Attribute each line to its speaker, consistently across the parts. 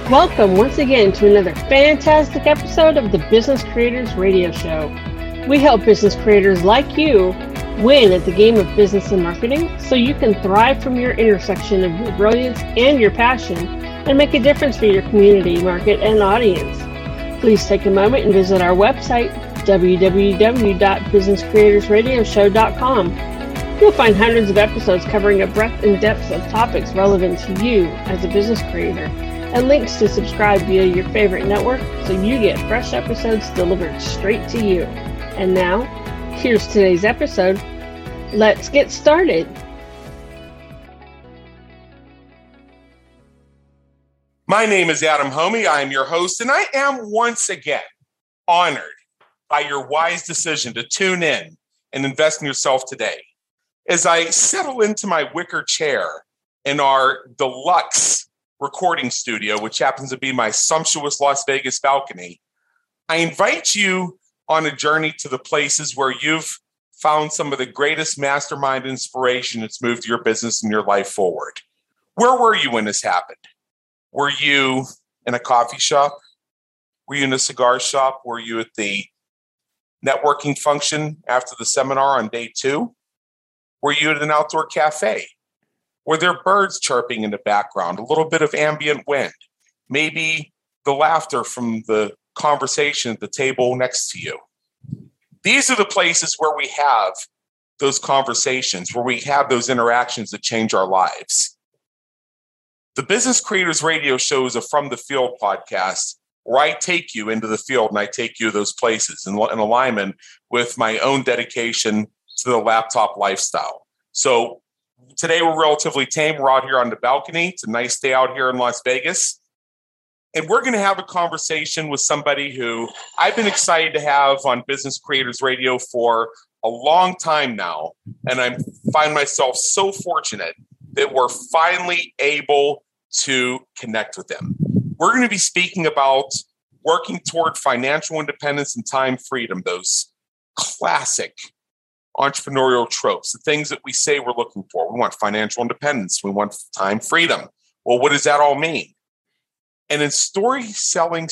Speaker 1: Welcome once again to another fantastic episode of the Business Creators Radio Show. We help business creators like you win at the game of business and marketing so you can thrive from your intersection of your brilliance and your passion and make a difference for your community, market, and audience. Please take a moment and visit our website, www.businesscreatorsradioshow.com. You'll find hundreds of episodes covering a breadth and depth of topics relevant to you as a business creator, and links to subscribe via your favorite network so you get fresh episodes delivered straight to you. And now, here's today's episode. Let's get started.
Speaker 2: My name is Adam Homey. I am your host, and I am once again honored by your wise decision to tune in and invest in yourself today. As I settle into my wicker chair in our deluxe recording studio, which happens to be my sumptuous Las Vegas balcony, I invite you on a journey to the places where you've found some of the greatest mastermind inspiration that's moved your business and your life forward. Where were you when this happened? Were you in a coffee shop? Were you in a cigar shop? Were you at the networking function after the seminar on day 2? Were you at an outdoor cafe? Were there birds chirping in the background, a little bit of ambient wind, maybe the laughter from the conversation at the table next to you? These are the places where we have those conversations, where we have those interactions that change our lives. The Business Creators Radio Show is a From the Field podcast where I take you into the field and I take you to those places in alignment with my own dedication to the laptop lifestyle. So today we're relatively tame. We're out here on the balcony. It's a nice day out here in Las Vegas. And we're going to have a conversation with somebody who I've been excited to have on Business Creators Radio for a long time now. And I find myself so fortunate that we're finally able to connect with them. We're going to be speaking about working toward financial independence and time freedom, those classic entrepreneurial tropes, the things that we say we're looking for. We want financial independence. We want time freedom. Well, what does that all mean? And in storytelling,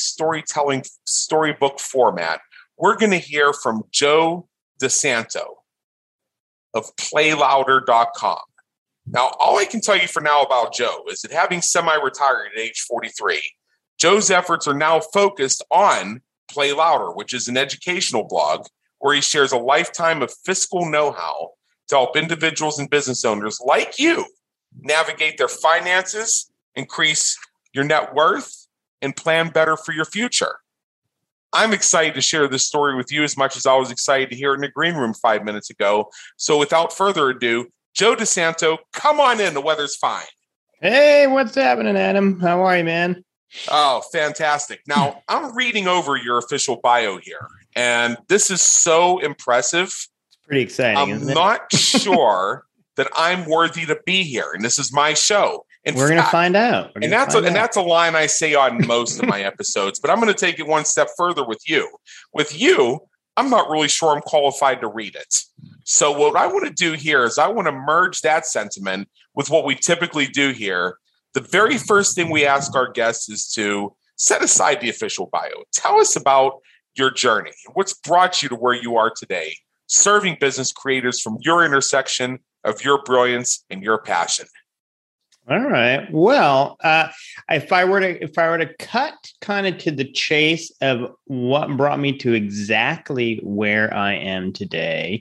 Speaker 2: storybook format, we're going to hear from Joe DeSanto of PlayLouder.com. Now, all I can tell you for now about Joe is that having semi-retired at age 43, Joe's efforts are now focused on Play Louder, which is an educational blog where he shares a lifetime of fiscal know-how to help individuals and business owners like you navigate their finances, increase your net worth, and plan better for your future. I'm excited to share this story with you as much as I was excited to hear it in the green room 5 minutes ago. So without further ado, Joe DeSanto, come on in. The weather's fine.
Speaker 3: Hey, what's happening, Adam? How are you, man?
Speaker 2: Oh, fantastic. Now, I'm reading over your official bio here, and this is so impressive.
Speaker 3: It's pretty exciting, isn't it?
Speaker 2: I'm not sure that I'm worthy to be here, and this is my show.
Speaker 3: We're going to find out.
Speaker 2: And that's a line I say on most of my episodes, but I'm going to take it one step further with you. With you, I'm not really sure I'm qualified to read it. So what I want to do here is I want to merge that sentiment with what we typically do here. The very first thing we ask our guests is to set aside the official bio. Tell us about your journey. What's brought you to where you are today, serving business creators from your intersection of your brilliance and your passion.
Speaker 3: All right. Well, if I were to cut kind of to the chase of what brought me to exactly where I am today,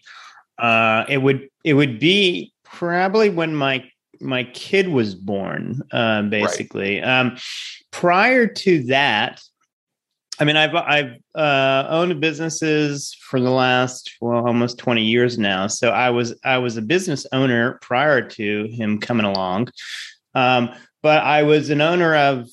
Speaker 3: it would be probably when my kid was born. Basically, right. Prior to that, I mean, I've owned businesses for the last almost 20 years now. So I was a business owner prior to him coming along. But I was an owner of,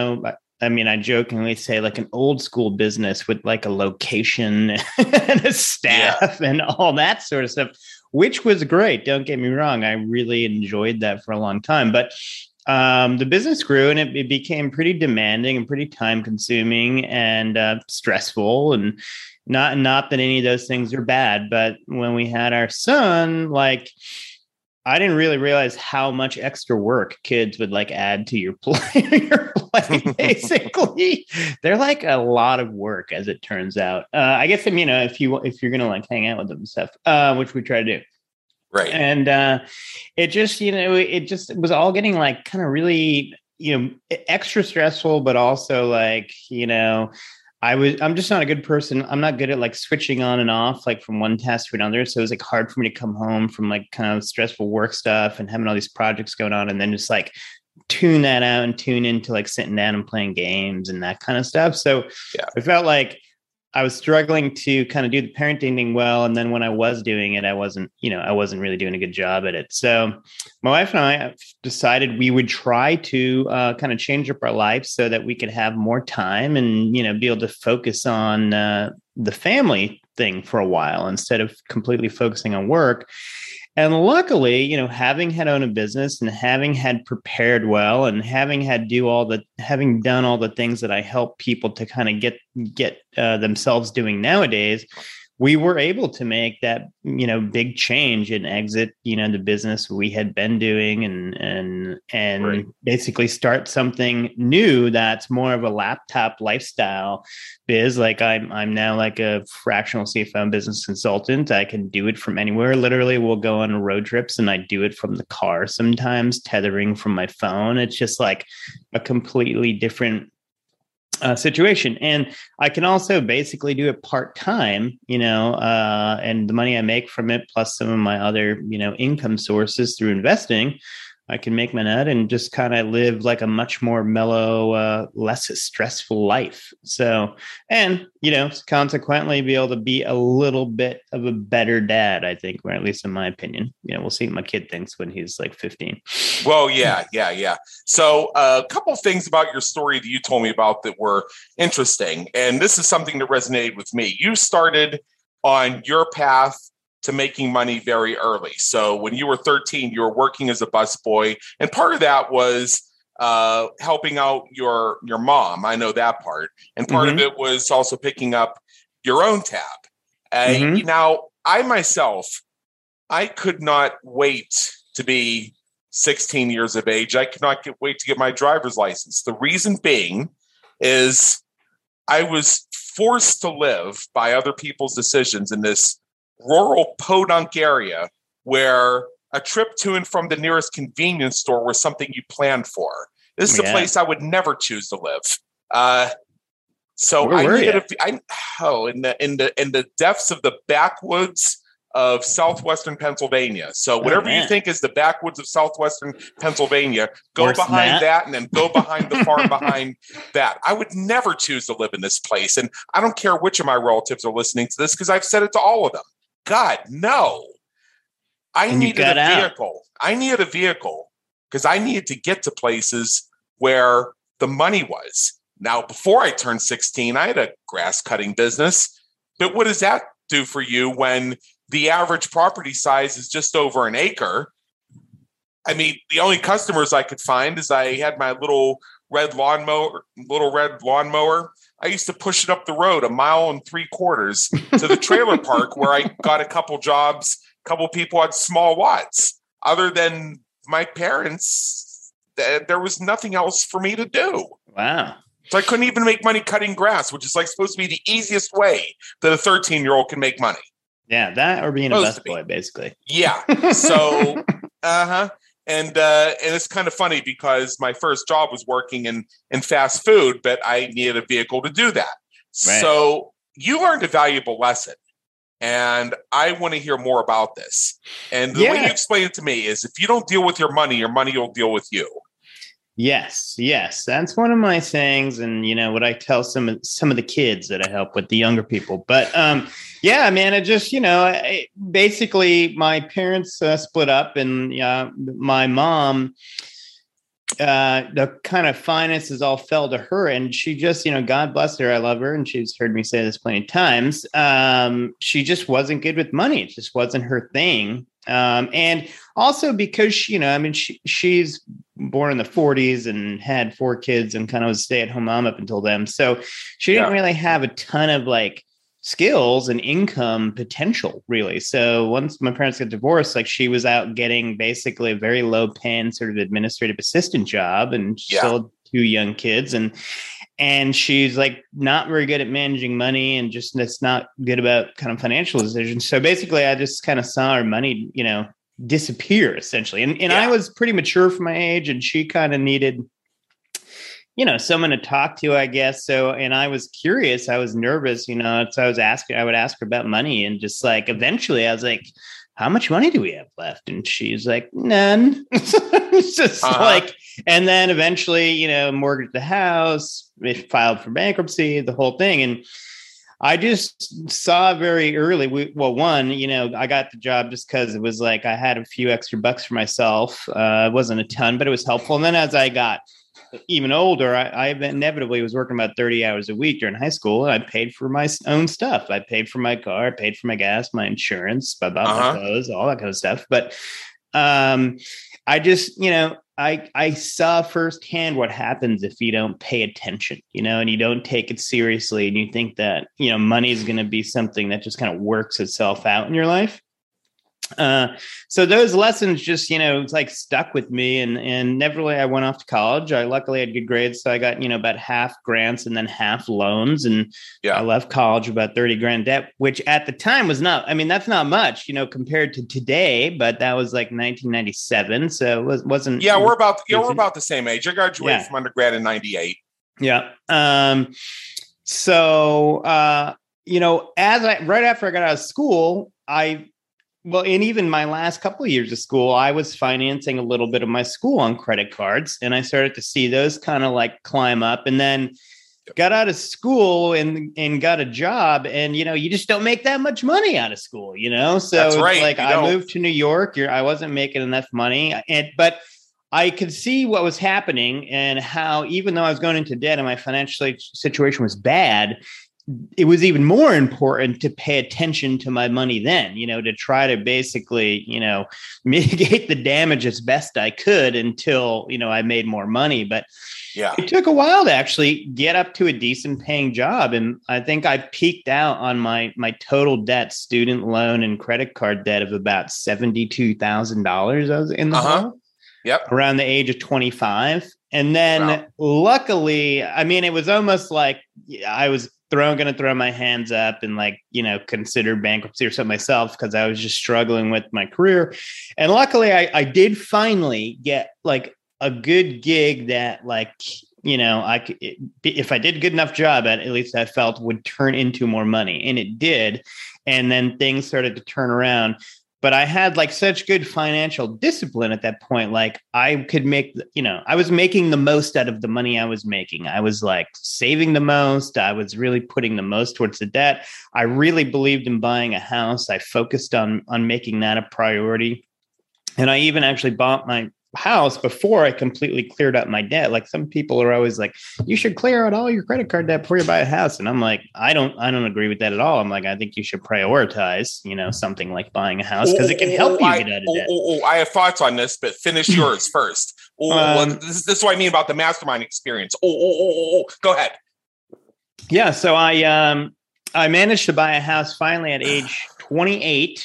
Speaker 3: I jokingly say like an old school business with like a location and a staff and all that sort of stuff, which was great. Don't get me wrong. I really enjoyed that for a long time, but the business grew and it became pretty demanding and pretty time consuming and stressful. And not that any of those things are bad, but when we had our son, like I didn't really realize how much extra work kids would like add to your play. Basically, they're like a lot of work, as it turns out. I guess if you're gonna like hang out with them and stuff, which we try to do,
Speaker 2: right?
Speaker 3: And it just it was all getting like kind of really extra stressful, but also like I'm just not a good person. I'm not good at like switching on and off like from one task to another. So it was like hard for me to come home from like kind of stressful work stuff and having all these projects going on and then just like tune that out and tune into like sitting down and playing games and that kind of stuff. So I felt like I was struggling to kind of do the parenting thing well. And then when I was doing it, I wasn't really doing a good job at it. So my wife and I decided we would try to kind of change up our life so that we could have more time and, be able to focus on the family thing for a while instead of completely focusing on work. And luckily, having had owned a business and having had prepared well and having done all the things that I help people to kind of get themselves doing nowadays, we were able to make that, big change and exit, the business we had been doing and right. Basically start something new that's more of a laptop lifestyle biz. Like I'm now like a fractional CFO and business consultant. I can do it from anywhere. Literally, we'll go on road trips and I do it from the car sometimes, tethering from my phone. It's just like a completely different situation. And I can also basically do it part-time, and the money I make from it, plus some of my other, income sources through investing, I can make my nut and just kind of live like a much more mellow, less stressful life. So, and, consequently be able to be a little bit of a better dad, I think, or at least in my opinion. We'll see what my kid thinks when he's like 15.
Speaker 2: Well, yeah. So a couple of things about your story that you told me about that were interesting. And this is something that resonated with me. You started on your path to making money very early. So when you were 13, you were working as a busboy. And part of that was helping out your mom. I know that part. And part of it was also picking up your own tab. Now, I myself, I could not wait to be 16 years of age. I could not wait to get my driver's license. The reason being is I was forced to live by other people's decisions in this rural podunk area where a trip to and from the nearest convenience store was something you planned for. This is a place I would never choose to live. So I needed in the depths of the backwoods of southwestern Pennsylvania. So whatever you think is the backwoods of southwestern Pennsylvania, go behind that and then go behind the farm behind that. I would never choose to live in this place. And I don't care which of my relatives are listening to this because I've said it to all of them. God, no. I needed a vehicle. I needed a vehicle because I needed to get to places where the money was. Now, before I turned 16, I had a grass cutting business. But what does that do for you when the average property size is just over an acre? I mean, the only customers I could find is I had my little red lawnmower. I used to push it up the road 1.75 miles to the trailer park where I got a couple jobs. A couple people had small lots. Other than my parents, there was nothing else for me to do.
Speaker 3: Wow.
Speaker 2: So I couldn't even make money cutting grass, which is like supposed to be the easiest way that a 13-year-old can make money.
Speaker 3: Yeah, that or being a busboy, basically.
Speaker 2: Yeah. So, And it's kind of funny because my first job was working in fast food, but I needed a vehicle to do that. Right. So you learned a valuable lesson. And I want to hear more about this. And the way you explain it to me is if you don't deal with your money will deal with you.
Speaker 3: Yes. That's one of my sayings. And, what I tell some of the kids that I help with, the younger people. But, man, it just, basically my parents split up and my mom, the kind of finances all fell to her. And she just, God bless her. I love her. And she's heard me say this plenty of times. She just wasn't good with money. It just wasn't her thing. And also because, she's born in the 40s and had 4 kids and kind of was a stay-at-home mom up until then. So she didn't really have a ton of like skills and income potential, really. So once my parents got divorced, like she was out getting basically a very low paying sort of administrative assistant job, and she still had 2 young kids, and she's like not very good at managing money, and just that's not good about kind of financial decisions. So basically I just kind of saw her money, disappear essentially. And I was pretty mature for my age, and she kind of needed someone to talk to, I guess. So, and I was curious, I was nervous, so I would ask her about money, and just like, eventually I was like, how much money do we have left? And she's like, none. It's just like, and then eventually, mortgaged the house, filed for bankruptcy, the whole thing. And I just saw very early, I got the job just because it was like, I had a few extra bucks for myself. It wasn't a ton, but it was helpful. And then as I got even older, I inevitably was working about 30 hours a week during high school. I paid for my own stuff. I paid for my car, I paid for my gas, my insurance, I bought my clothes, all that kind of stuff. But I just, I saw firsthand what happens if you don't pay attention, and you don't take it seriously, and you think that, money is going to be something that just kind of works itself out in your life. So those lessons just, it's like stuck with me, and never really, I went off to college. I luckily had good grades. So I got, about half grants and then half loans. And I left college with about 30 grand debt, which at the time was that's not much, compared to today, but that was like 1997. So it wasn't.
Speaker 2: Yeah. We're about the same age. I graduated from undergrad in 98.
Speaker 3: Yeah. So, right after I got out of school, and even my last couple of years of school, I was financing a little bit of my school on credit cards, and I started to see those kind of like climb up, and then got out of school and got a job, and, you just don't make that much money out of school, So
Speaker 2: That's right.
Speaker 3: Like I moved to New York, I wasn't making enough money, but I could see what was happening, and how, even though I was going into debt and my financial situation was bad, it was even more important to pay attention to my money then, to try to basically, mitigate the damage as best I could until, I made more money. But it took a while to actually get up to a decent paying job. And I think I peaked out on my total debt, student loan and credit card debt, of about $72,000. I was in the hole.
Speaker 2: Yep.
Speaker 3: Around the age of 25. And then luckily, it was almost like I was going to throw my hands up and consider bankruptcy or something myself, because I was just struggling with my career. And luckily I did finally get like a good gig that if I did a good enough job at least I felt would turn into more money. And it did. And then things started to turn around. But I had like such good financial discipline at that point. Like I could make, I was making the most out of the money I was making. I was like saving the most. I was really putting the most towards the debt. I really believed in buying a house. I focused on making that a priority. And I even actually bought my house before I completely cleared up my debt. Like some people are always like, you should clear out all your credit card debt before you buy a house. And I'm like, I don't agree with that at all. I'm like, I think you should prioritize, something like buying a house, because it can help you get out of debt.
Speaker 2: I have thoughts on this, but finish yours first. This is what I mean about the mastermind experience. Go ahead. Yeah.
Speaker 3: So I managed to buy a house finally at age 28.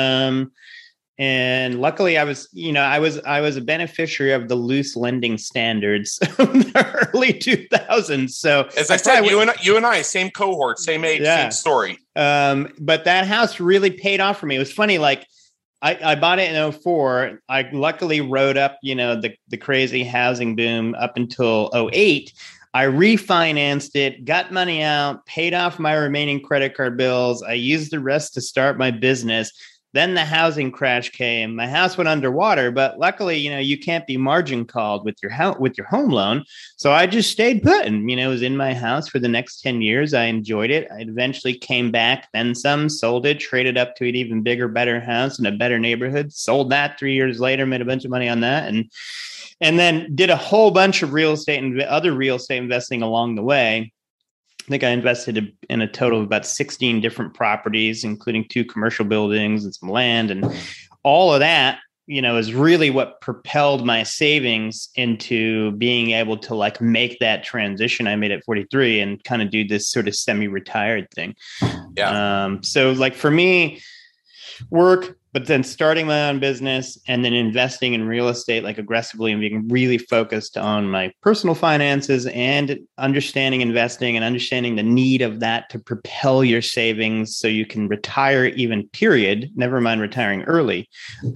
Speaker 3: And luckily I was a beneficiary of the loose lending standards of the early 2000s. So
Speaker 2: as I said, you and I, same cohort, same age, same story.
Speaker 3: But that house really paid off for me. It was funny. Like I bought it in 2004. I luckily rode up, the crazy housing boom up until 2008. I refinanced it, got money out, paid off my remaining credit card bills. I used the rest to start my business. Then the housing crash came. My house went underwater, but luckily, you can't be margin called with your home loan. So I just stayed put and, was in my house for the next 10 years. I enjoyed it. I eventually came back, then some, sold it, traded up to an even bigger, better house in a better neighborhood, sold that 3 years later, made a bunch of money on that. And then did a whole bunch of real estate and other real estate investing along the way. I think I invested in a total of about 16 different properties, including 2 commercial buildings and some land. And all of that is really what propelled my savings into being able to like make that transition I made at 43 and kind of do this sort of semi-retired thing.
Speaker 2: Yeah.
Speaker 3: So like for me, work, but then starting my own business and then investing in real estate like aggressively and being really focused on my personal finances and understanding investing and understanding the need of that to propel your savings so you can retire even, period, never mind retiring early,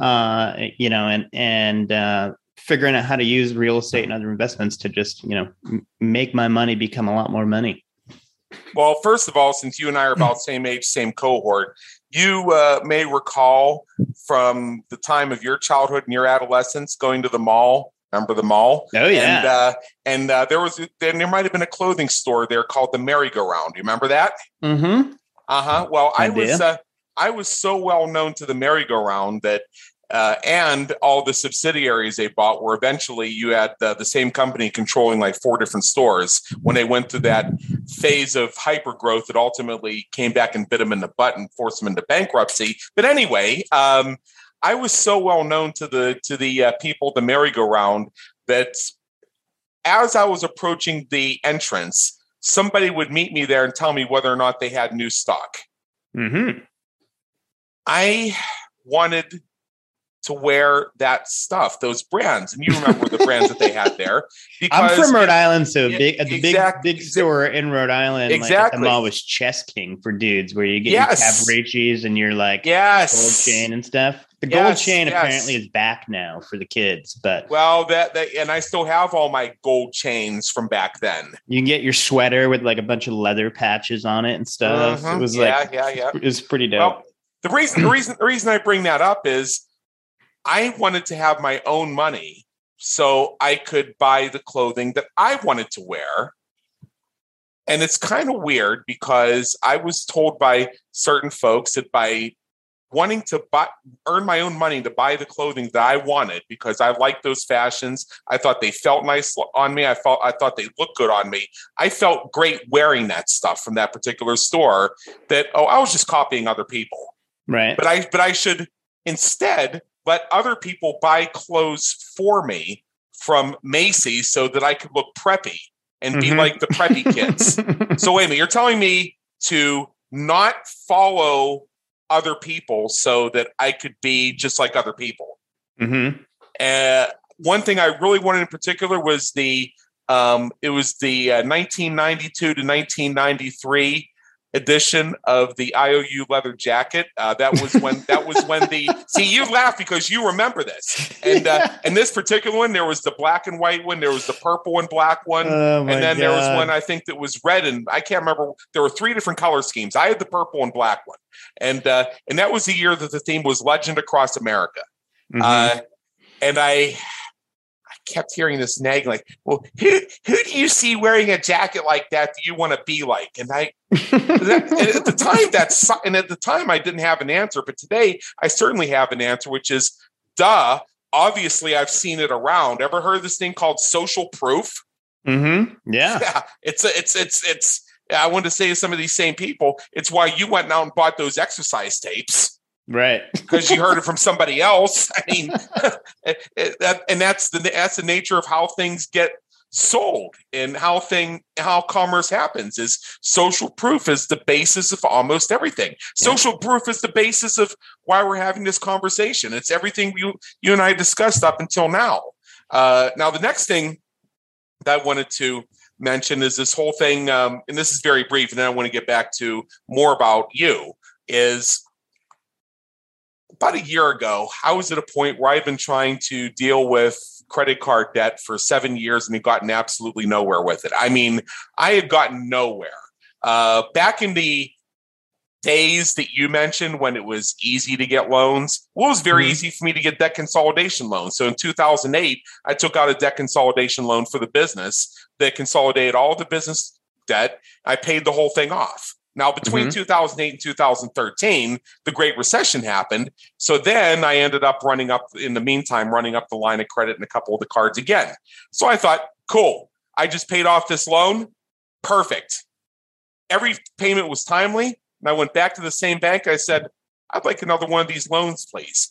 Speaker 3: and figuring out how to use real estate and other investments to just, make my money become a lot more money.
Speaker 2: Well, first of all, since you and I are about same age, same cohort, you may recall from the time of your childhood and your adolescence going to the mall. Remember the mall?
Speaker 3: Oh yeah.
Speaker 2: And there might have been a clothing store there called the Merry-Go-Round. You remember that?
Speaker 3: Mm-hmm.
Speaker 2: Well, I was so well known to the Merry-Go-Round that and all the subsidiaries they bought were eventually you had the same company controlling like 4 different stores when they went through that phase of hyper growth that ultimately came back and bit them in the butt and forced them into bankruptcy. But anyway, I was so well known to the people, the Merry-Go-Round, that as I was approaching the entrance, somebody would meet me there and tell me whether or not they had new stock.
Speaker 3: Mm-hmm.
Speaker 2: I wanted to wear that stuff, those brands. And you remember the brands that they had there.
Speaker 3: I'm from Rhode Island, so big store in Rhode Island.
Speaker 2: Exactly.
Speaker 3: Like at the mall was Chess King for dudes, where you get your Cavariccis and your like gold chain and stuff. The gold chain apparently is back now for the kids, but
Speaker 2: that and I still have all my gold chains from back then.
Speaker 3: You can get your sweater with like a bunch of leather patches on it and stuff.
Speaker 2: Mm-hmm.
Speaker 3: It was it was pretty dope.
Speaker 2: Well, the reason I bring that up is I wanted to have my own money so I could buy the clothing that I wanted to wear. And it's kind of weird because I was told by certain folks that by wanting to earn my own money to buy the clothing that I wanted because I liked those fashions, I thought they felt nice on me. I thought they looked good on me. I felt great wearing that stuff from that particular store that, I was just copying other people.
Speaker 3: Right.
Speaker 2: But I should instead let other people buy clothes for me from Macy's so that I could look preppy and be like the preppy kids. So wait a minute, you're telling me to not follow other people so that I could be just like other people.
Speaker 3: Mm-hmm.
Speaker 2: One thing I really wanted in particular was the 1992 to 1993 edition of the IOU leather jacket. That was when you laugh because you remember this. And in this particular one, there was the black and white one, there was the purple and black one, and then there was one I think that was red, and I can't remember. There were 3 different color schemes. I had the purple and black one, and that was the year that the theme was Legend Across America. Mm-hmm. And I kept hearing this nagging, like, well, who do you see wearing a jacket like that you want to be like? And at the time I didn't have an answer, but today I certainly have an answer, which is, obviously I've seen it around. Ever heard of this thing called social proof?
Speaker 3: Mm-hmm. Yeah.
Speaker 2: It's I wanted to say to some of these same people, it's why you went out and bought those exercise tapes.
Speaker 3: Right.
Speaker 2: Because you heard it from somebody else. I mean, that's the nature of how things get sold and how commerce happens. Is social proof is the basis of almost everything. Social proof is the basis of why we're having this conversation. It's everything you and I discussed up until now. Now, the next thing that I wanted to mention is this whole thing, and this is very brief, and then I want to get back to more about you, is about a year ago, I was at a point where I've been trying to deal with credit card debt for 7 years and had gotten absolutely nowhere with it. I mean, I had gotten nowhere. Back in the days that you mentioned when it was easy to get loans, it was very easy for me to get debt consolidation loans. So in 2008, I took out a debt consolidation loan for the business that consolidated all the business debt. I paid the whole thing off. Now, between 2008 and 2013, the Great Recession happened. So then I ended up running up the line of credit and a couple of the cards again. So I thought, cool, I just paid off this loan. Perfect. Every payment was timely. And I went back to the same bank. I said, I'd like another one of these loans, please.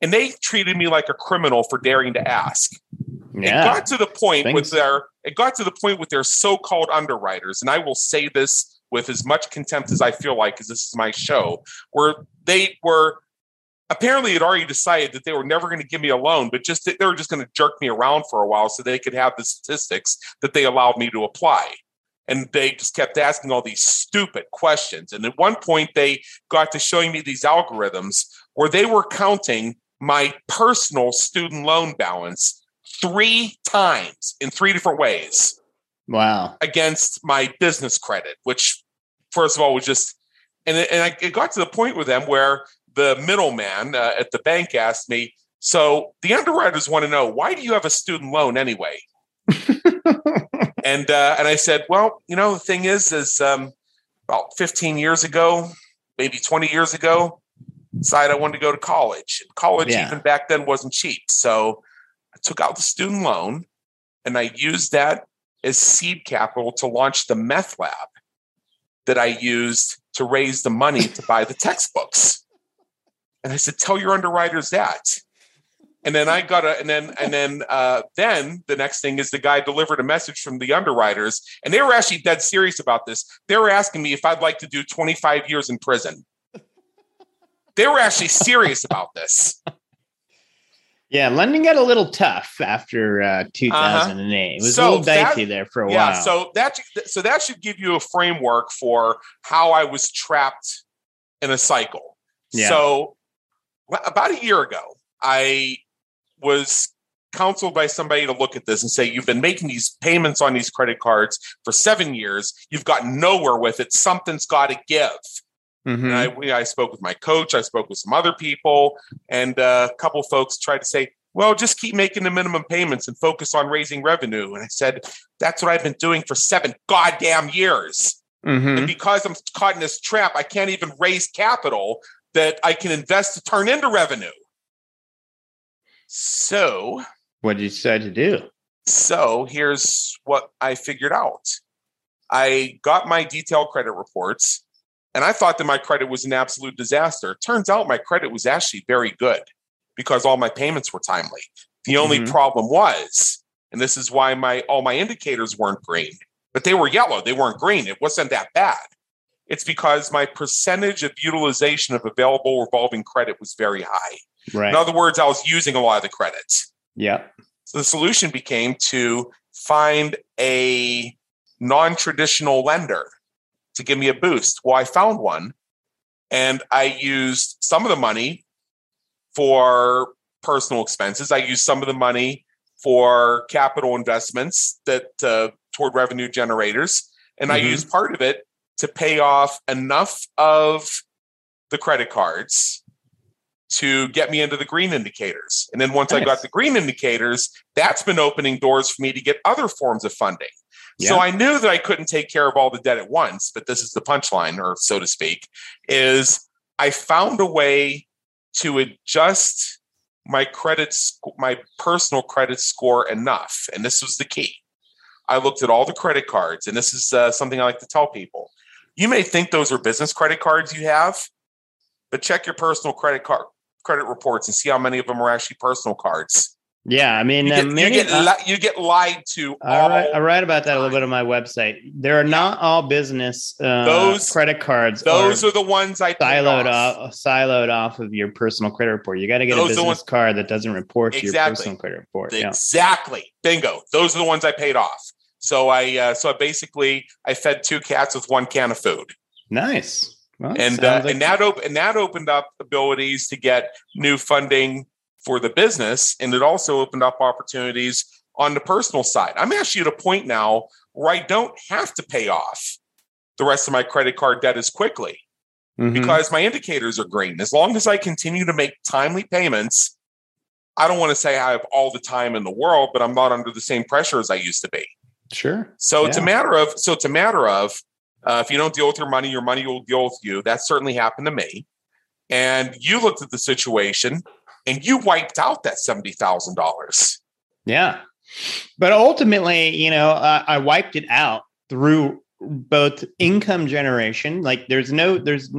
Speaker 2: and they treated me like a criminal for daring to ask.
Speaker 3: Yeah.
Speaker 2: It got to the point with their so-called underwriters, and I will say this with as much contempt as I feel like, because this is my show, where they were apparently had already decided that they were never going to give me a loan, but just they were just going to jerk me around for a while so they could have the statistics that they allowed me to apply. And they just kept asking all these stupid questions. And at one point, they got to showing me these algorithms where they were counting my personal student loan balance 3 times in 3 different ways.
Speaker 3: Wow.
Speaker 2: Against my business credit, which, first of all, was just, it got to the point with them where the middleman at the bank asked me, so the underwriters want to know, why do you have a student loan anyway? And I said, well, the thing is about 15 years ago, maybe 20 years ago, decided I wanted to go to college. College even back then wasn't cheap. So I took out the student loan and I used that as seed capital to launch the meth lab that I used to raise the money to buy the textbooks. And I said, tell your underwriters that. And then then the next thing is the guy delivered a message from the underwriters, and they were actually dead serious about this. They were asking me if I'd like to do 25 years in prison. They were actually serious about this.
Speaker 3: Yeah, lending got a little tough after 2008. It was a little dicey there for a while.
Speaker 2: Yeah, so that should give you a framework for how I was trapped in a cycle. Yeah. So about a year ago, I was counseled by somebody to look at this and say, you've been making these payments on these credit cards for 7 years. You've gotten nowhere with it. Something's got to give. Mm-hmm. And I spoke with my coach. I spoke with some other people, and a couple of folks tried to say, well, just keep making the minimum payments and focus on raising revenue. And I said, that's what I've been doing for 7 goddamn years. Mm-hmm. And because I'm caught in this trap, I can't even raise capital that I can invest to turn into revenue. So
Speaker 3: what did you decide to do?
Speaker 2: So here's what I figured out. I got my detailed credit reports, and I thought that my credit was an absolute disaster. It turns out my credit was actually very good because all my payments were timely. The only problem was, and this is why all my indicators weren't green, but they were yellow. They weren't green. It wasn't that bad. It's because my percentage of utilization of available revolving credit was very high. Right. In other words, I was using a lot of the credits.
Speaker 3: Yeah.
Speaker 2: So the solution became to find a non-traditional lender to give me a boost. Well, I found one, and I used some of the money for personal expenses. I used some of the money for capital investments that toward revenue generators, and I used part of it to pay off enough of the credit cards to get me into the green indicators. And then once I got the green indicators, that's been opening doors for me to get other forms of funding. Yeah. So I knew that I couldn't take care of all the debt at once, but this is the punchline, or so to speak, is I found a way to adjust my personal credit score enough. And this was the key. I looked at all the credit cards, and this is something I like to tell people. You may think those are business credit cards you have, but check your personal credit reports and see how many of them are actually personal cards.
Speaker 3: Yeah, I mean,
Speaker 2: you get lied to.
Speaker 3: I write about that a little bit on my website. There are not all business credit cards.
Speaker 2: Those are the ones I
Speaker 3: siloed off of your personal credit report. You got to get a business card that doesn't report to your personal credit report.
Speaker 2: Exactly. Yeah. Bingo. Those are the ones I paid off. So I basically fed 2 cats with 1 can of food.
Speaker 3: Nice. Well,
Speaker 2: and that opened up abilities to get new funding for the business, and it also opened up opportunities on the personal side. I'm actually at a point now where I don't have to pay off the rest of my credit card debt as quickly because my indicators are green. As long as I continue to make timely payments, I don't want to say I have all the time in the world, but I'm not under the same pressure as I used to be.
Speaker 3: Sure.
Speaker 2: So it's a matter of if you don't deal with your money will deal with you. That certainly happened to me. And you looked at the situation and you wiped out that $70,000.
Speaker 3: Yeah. But ultimately, I wiped it out through both income generation, like there's no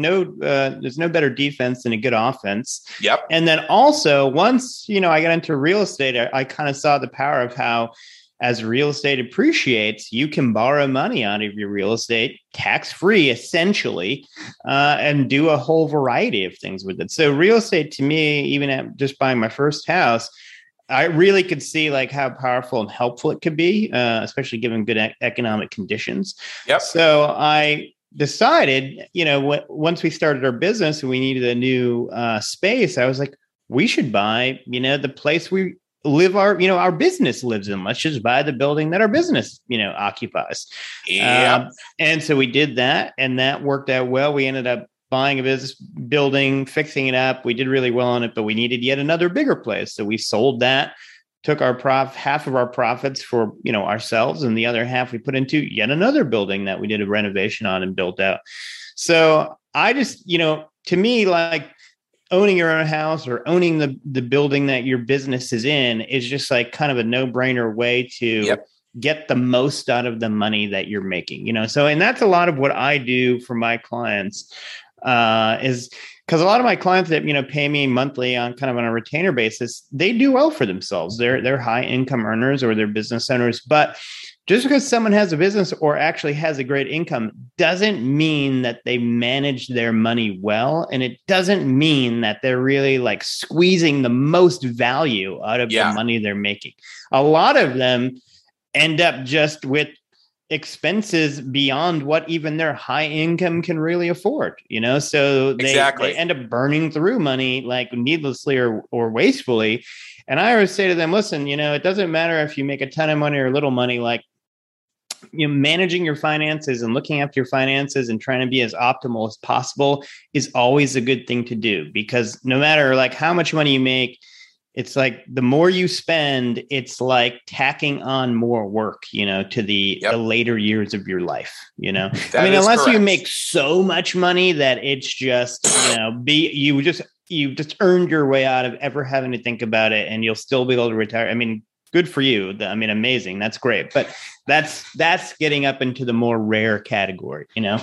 Speaker 3: better defense than a good offense.
Speaker 2: Yep.
Speaker 3: And then also once, I got into real estate, I kind of saw the power of how, as real estate appreciates, you can borrow money out of your real estate tax-free, essentially, and do a whole variety of things with it. So real estate, to me, even at just buying my first house, I really could see like how powerful and helpful it could be, especially given good economic conditions.
Speaker 2: Yep.
Speaker 3: So I decided, once we started our business and we needed a new space, I was like, we should buy, the place we live our business lives in. Let's just buy the building that our business, occupies.
Speaker 2: Yep.
Speaker 3: And so we did that, and that worked out well. We ended up buying a business building, fixing it up. We did really well on it, but we needed yet another bigger place. So we sold that, took our half of our profits for, ourselves, and the other half we put into yet another building that we did a renovation on and built out. So I just, to me, like, owning your own house or owning the building that your business is in is just like kind of a no-brainer way to get the most out of the money that you're making, So, and that's a lot of what I do for my clients, is because a lot of my clients that, pay me monthly on kind of on a retainer basis, they do well for themselves. They're high income earners or they're business owners, but just because someone has a business or actually has a great income doesn't mean that they manage their money well. And it doesn't mean that they're really like squeezing the most value out of the money they're making. A lot of them end up just with expenses beyond what even their high income can really afford, so they end up burning through money like needlessly or wastefully. And I always say to them, listen, it doesn't matter if you make a ton of money or little money, like, managing your finances and looking after your finances and trying to be as optimal as possible is always a good thing to do, because no matter like how much money you make, it's like the more you spend, it's like tacking on more work, to the later years of your life, unless
Speaker 2: correct.
Speaker 3: You make so much money that it's just, you just earned your way out of ever having to think about it, and you'll still be able to retire. I mean, good for you. Amazing. That's great. But that's getting up into the more rare category, Yeah.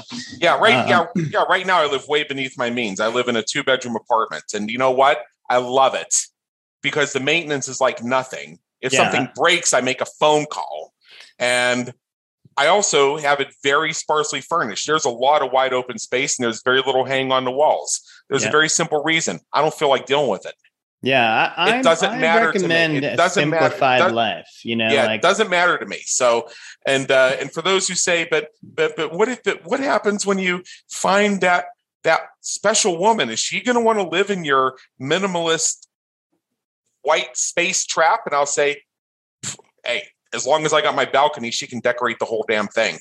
Speaker 2: Right now I live way beneath my means. I live in a 2-bedroom apartment, and you know what? I love it because the maintenance is like nothing. If something breaks, I make a phone call, and I also have it very sparsely furnished. There's a lot of wide open space, and there's very little hanging on the walls. There's a very simple reason. I don't feel like dealing with it.
Speaker 3: Yeah,
Speaker 2: it doesn't matter
Speaker 3: recommend
Speaker 2: to me. It doesn't
Speaker 3: simplified life.
Speaker 2: It doesn't matter to me. So, and for those who say, but what happens when you find that special woman? Is she going to want to live in your minimalist white space trap? And I'll say, hey, as long as I got my balcony, she can decorate the whole damn thing.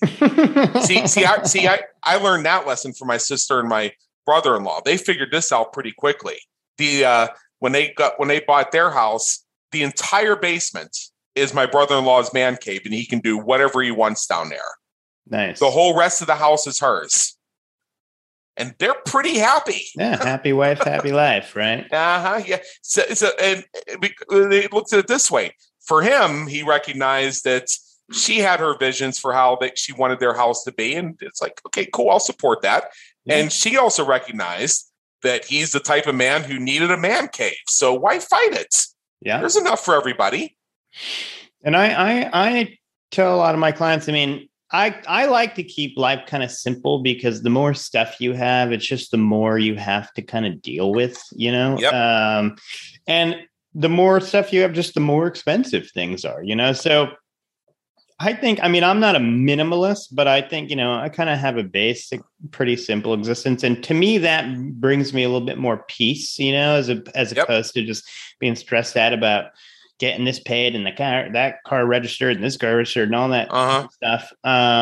Speaker 2: I learned that lesson from my sister and my brother-in-law. They figured this out pretty quickly. When they bought their house, the entire basement is my brother-in-law's man cave, and he can do whatever he wants down there.
Speaker 3: Nice.
Speaker 2: The whole rest of the house is hers. And they're pretty happy.
Speaker 3: Yeah, happy wife, happy life, right?
Speaker 2: Yeah. So and they looked at it this way. For him, he recognized that she had her visions for how she wanted their house to be. And it's like, okay, cool, I'll support that. Yeah. And she also recognized that he's the type of man who needed a man cave. So why fight it? Yeah. There's enough for everybody.
Speaker 3: And I tell a lot of my clients, I like to keep life kind of simple, because the more stuff you have, it's just the more you have to kind of deal with, Yep. And the more stuff you have, just the more expensive things are, So I think, I'm not a minimalist, but I think, I kind of have a basic, pretty simple existence. And to me, that brings me a little bit more peace, as opposed to just being stressed out about getting this paid and that car registered and this car registered and all that stuff.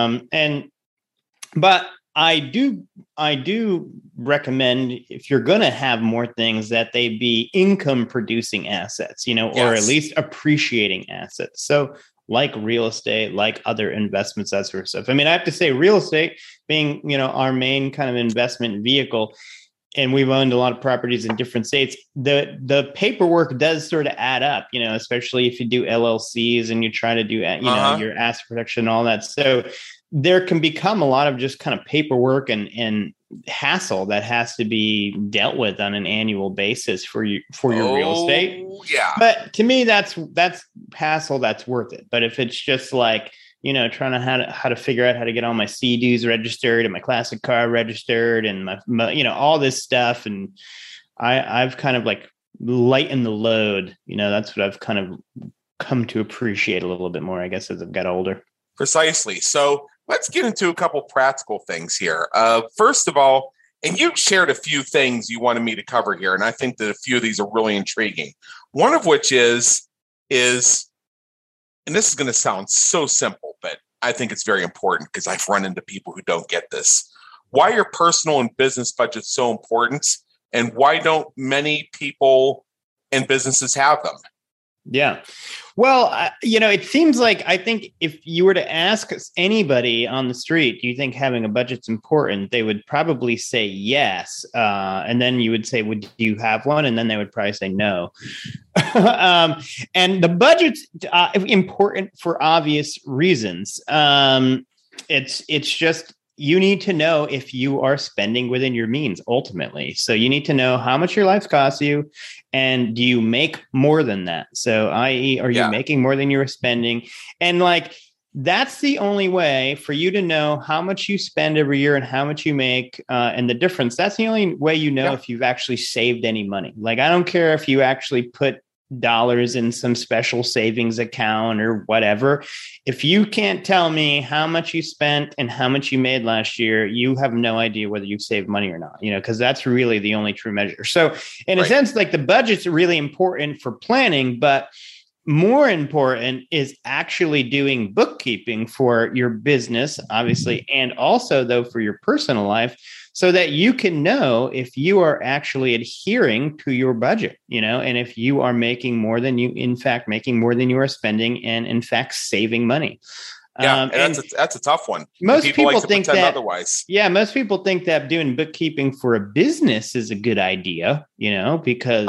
Speaker 3: But I do recommend, if you're going to have more things, that they be income producing assets, or at least appreciating assets. So like real estate, like other investments, that sort of stuff. I have to say, real estate being, our main kind of investment vehicle, and we've owned a lot of properties in different states, the paperwork does sort of add up, especially if you do LLCs and you try to do, your asset protection and all that. So there can become a lot of just kind of paperwork and hassle that has to be dealt with on an annual basis for your real estate.
Speaker 2: Yeah.
Speaker 3: But to me, that's hassle that's worth it. But if it's just like, trying to how to figure out how to get all my CDs registered and my classic car registered and my all this stuff, and I've kind of like lightened the load. That's what I've kind of come to appreciate a little bit more, I guess, as I've got older.
Speaker 2: Precisely. So let's get into a couple practical things here. First of all, and you shared a few things you wanted me to cover here, and I think that a few of these are really intriguing. One of which is, and this is going to sound so simple, but I think it's very important because I've run into people who don't get this. Why are personal and business budgets so important, and why don't many people and businesses have them?
Speaker 3: Yeah. Well, it seems like, I think if you were to ask anybody on the street, do you think having a budget's important? They would probably say yes. And then you would say, do you have one? And then they would probably say no. And the budget's important for obvious reasons. It's just, you need to know if you are spending within your means ultimately. So you need to know how much your life costs you, and do you make more than that? So i.e., are you making more than you were spending? And that's the only way for you to know how much you spend every year and how much you make, and the difference. That's the only way if you've actually saved any money. I don't care if you actually put dollars in some special savings account or whatever. If you can't tell me how much you spent and how much you made last year, you have no idea whether you've saved money or not, because that's really the only true measure. So in a sense, the budget's really important for planning, but more important is actually doing bookkeeping for your business, obviously, and also though for your personal life, so that you can know if you are actually adhering to your budget, and if you are making more than you are spending, and in fact saving money.
Speaker 2: Yeah, and that's a tough one.
Speaker 3: Most people
Speaker 2: like to
Speaker 3: think
Speaker 2: pretend
Speaker 3: that
Speaker 2: otherwise.
Speaker 3: Yeah, most people think that doing bookkeeping for a business is a good idea, because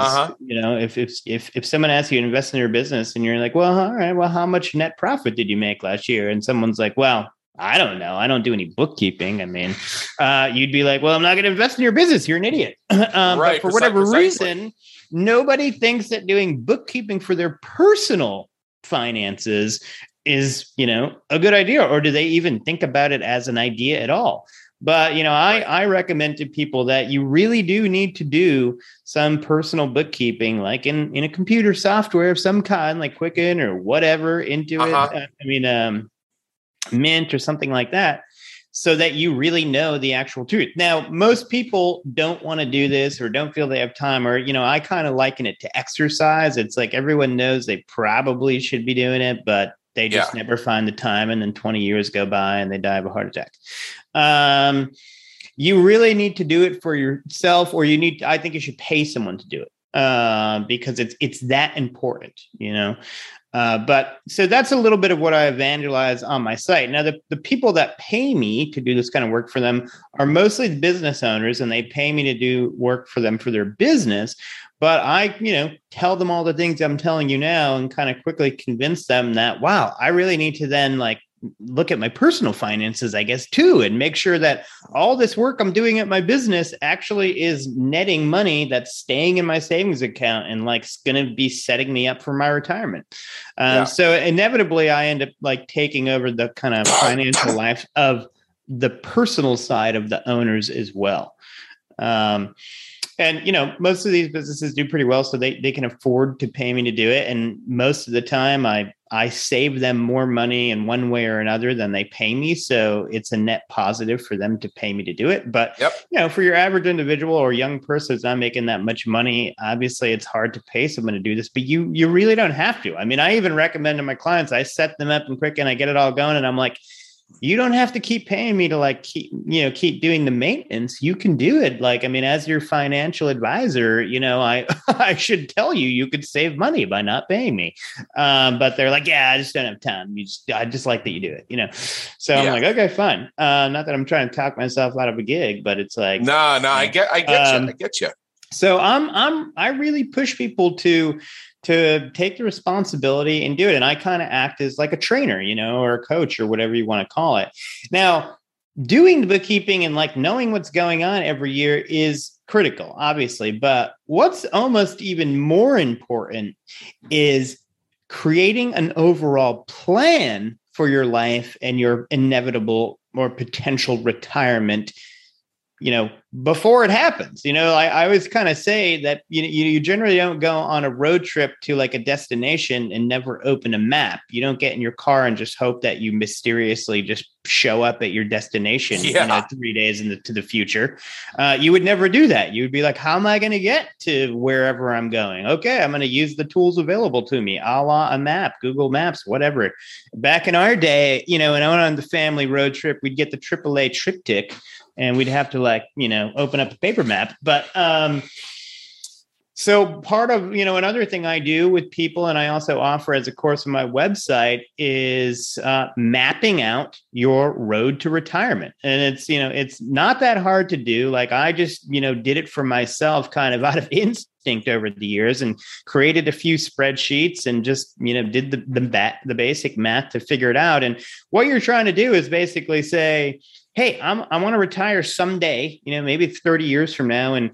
Speaker 3: if someone asks you to invest in your business and you're like, well, all right, well, how much net profit did you make last year? And someone's like, well, I don't know. I don't do any bookkeeping. I mean, you'd be like, well, I'm not going to invest in your business. You're an idiot. But for whatever reason, nobody thinks that doing bookkeeping for their personal finances is, a good idea, or do they even think about it as an idea at all? But, I recommend to people that you really do need to do some personal bookkeeping, like in a computer software of some kind, like Quicken or whatever, into it. Mint or something like that, so that you really know the actual truth. Now, most people don't want to do this or don't feel they have time, or, I kind of liken it to exercise. It's like everyone knows they probably should be doing it, but they just never find the time. And then 20 years go by and they die of a heart attack. You really need to do it for yourself, or I think you should pay someone to do it, because it's that important, But so that's a little bit of what I evangelize on my site. Now, the people that pay me to do this kind of work for them are mostly the business owners, and they pay me to do work for them for their business. But I, tell them all the things I'm telling you now, and kind of quickly convince them that, wow, I really need to then look at my personal finances, I guess, too, and make sure that all this work I'm doing at my business actually is netting money that's staying in my savings account and going to be setting me up for my retirement. So inevitably I end up taking over the kind of financial life of the personal side of the owners as well. And, most of these businesses do pretty well, so they can afford to pay me to do it. And most of the time I save them more money in one way or another than they pay me. So it's a net positive for them to pay me to do it. But, for your average individual or young person who's not making that much money, obviously it's hard to pay someone to do this, but you really don't have to. I mean, I even recommend to my clients, I set them up in Quicken, I get it all going, and I'm like, you don't have to keep paying me to keep doing the maintenance. You can do it. As your financial advisor, I should tell you could save money by not paying me. But they're like, yeah, I just don't have time. I just like that you do it, So I'm like, okay, fine. Not that I'm trying to talk myself out of a gig, but it's like,
Speaker 2: no, I get you.
Speaker 3: So I really push people to take the responsibility and do it. And I kind of act as like a trainer, or a coach or whatever you want to call it. Now, doing the bookkeeping and like knowing what's going on every year is critical, obviously. But what's almost even more important is creating an overall plan for your life and your inevitable or potential retirement, before it happens. I always kind of say that, you generally don't go on a road trip to like a destination and never open a map. You don't get in your car and just hope that you mysteriously just show up at your destination, 3 days into the future. You would never do that. You would be like, how am I going to get to wherever I'm going? Okay, I'm going to use the tools available to me, a la a map, Google Maps, whatever. Back in our day, when I went on the family road trip, we'd get the AAA triptych, and we'd have to open up a paper map. But so part of, another thing I do with people, and I also offer as a course on my website, is mapping out your road to retirement. And it's not that hard to do. Like I just, did it for myself kind of out of instinct over the years and created a few spreadsheets and just, did the basic math to figure it out. And what you're trying to do is basically say, hey, I want to retire someday, maybe 30 years from now. And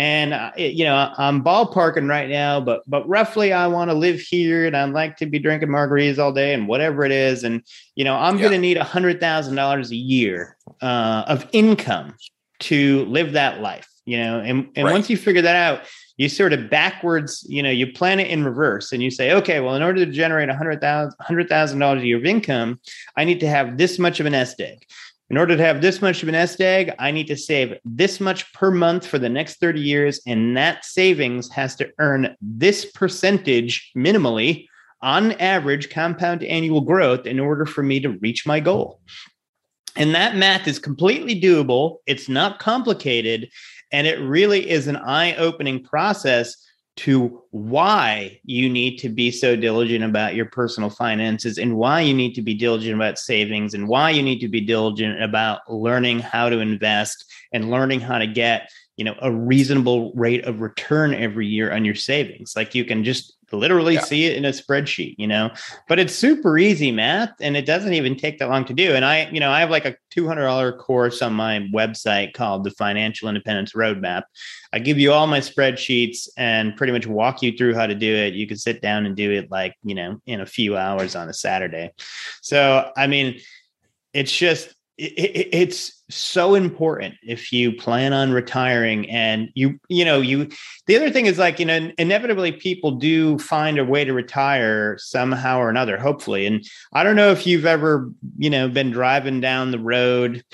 Speaker 3: I'm ballparking right now, but roughly I want to live here and I'd like to be drinking margaritas all day and whatever it is. And, I'm going to need $100,000 a year of income to live that life, and right. Once you figure that out, you sort of backwards, you plan it in reverse and you say, okay, well, in order to generate $100,000 a year of income, I need to have this much of a nest egg. In order to have this much of a nest egg, I need to save this much per month for the next 30 years. And that savings has to earn this percentage minimally on average compound annual growth in order for me to reach my goal. And that math is completely doable. It's not complicated. And it really is an eye-opening process to why you need to be so diligent about your personal finances and why you need to be diligent about savings and why you need to be diligent about learning how to invest and learning how to get, a reasonable rate of return every year on your savings. Like you can just literally see it in a spreadsheet, but it's super easy math and it doesn't even take that long to do. And I have like a $200 course on my website called the Financial Independence Roadmap. I give you all my spreadsheets and pretty much walk you through how to do it. You can sit down and do it like, in a few hours on a Saturday. So, it's just, it's so important if you plan on retiring and the other thing is like, inevitably people do find a way to retire somehow or another, hopefully. And I don't know if you've ever, been driving down the road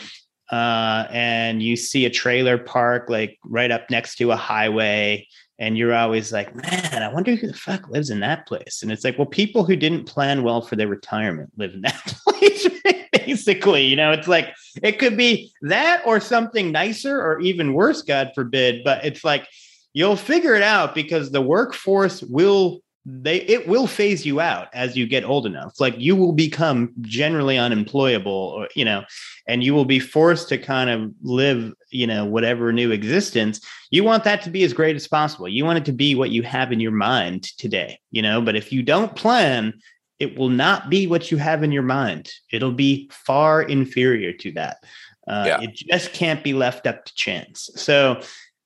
Speaker 3: and you see a trailer park like right up next to a highway. And you're always like, man, I wonder who the fuck lives in that place. And it's like, well, people who didn't plan well for their retirement live in that place, basically. It's like, it could be that or something nicer or even worse, God forbid. But it's like, you'll figure it out because the workforce will phase you out as you get old enough. Like you will become generally unemployable or, and you will be forced to kind of live, whatever new existence. You want that to be as great as possible. You want it to be what you have in your mind today, but if you don't plan, it will not be what you have in your mind. It'll be far inferior to that. It just can't be left up to chance. So,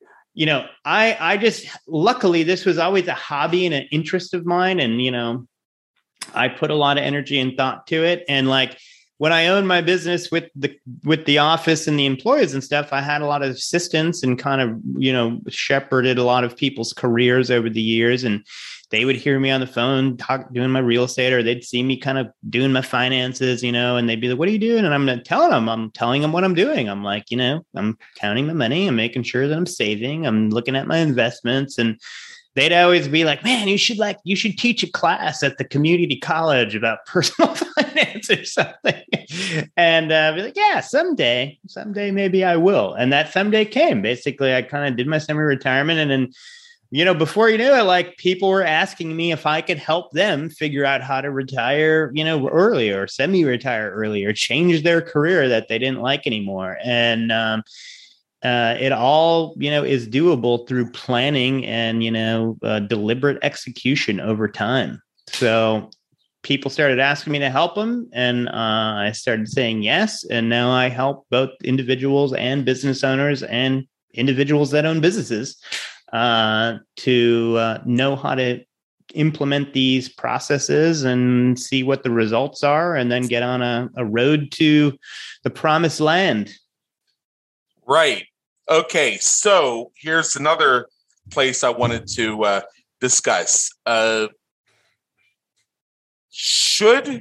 Speaker 3: I just, luckily, this was always a hobby and an interest of mine. And, I put a lot of energy and thought to it. And like, when I owned my business with the office and the employees and stuff, I had a lot of assistants and kind of, shepherded a lot of people's careers over the years. And they would hear me on the phone doing my real estate, or they'd see me kind of doing my finances, and they'd be like, what are you doing? And I'm telling them what I'm doing. I'm like, I'm counting my money. I'm making sure that I'm saving. I'm looking at my investments. And they'd always be like, man, you should teach a class at the community college about personal finance or something. And be like, yeah, someday maybe I will. And that someday came. Basically, I kind of did my semi-retirement. And then, before you knew it, like people were asking me if I could help them figure out how to retire, early or semi-retire early or change their career that they didn't like anymore. And it all, is doable through planning and, deliberate execution over time. So people started asking me to help them, and I started saying yes. And now I help both individuals and business owners and individuals that own businesses to know how to implement these processes and see what the results are, and then get on a road to the promised land.
Speaker 2: Right. Okay. So here's another place I wanted to discuss. Should